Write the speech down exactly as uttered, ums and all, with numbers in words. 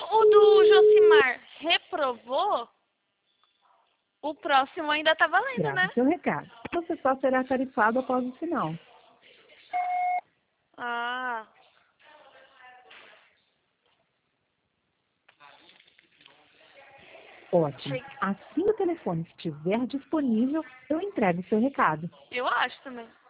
o do Josimar reprovou, o próximo ainda tá valendo, Grave né? seu recado. Você só será tarifado após o sinal. Ah, Ótimo. achei que... Assim que o telefone estiver disponível, eu entrego seu recado. Eu acho também.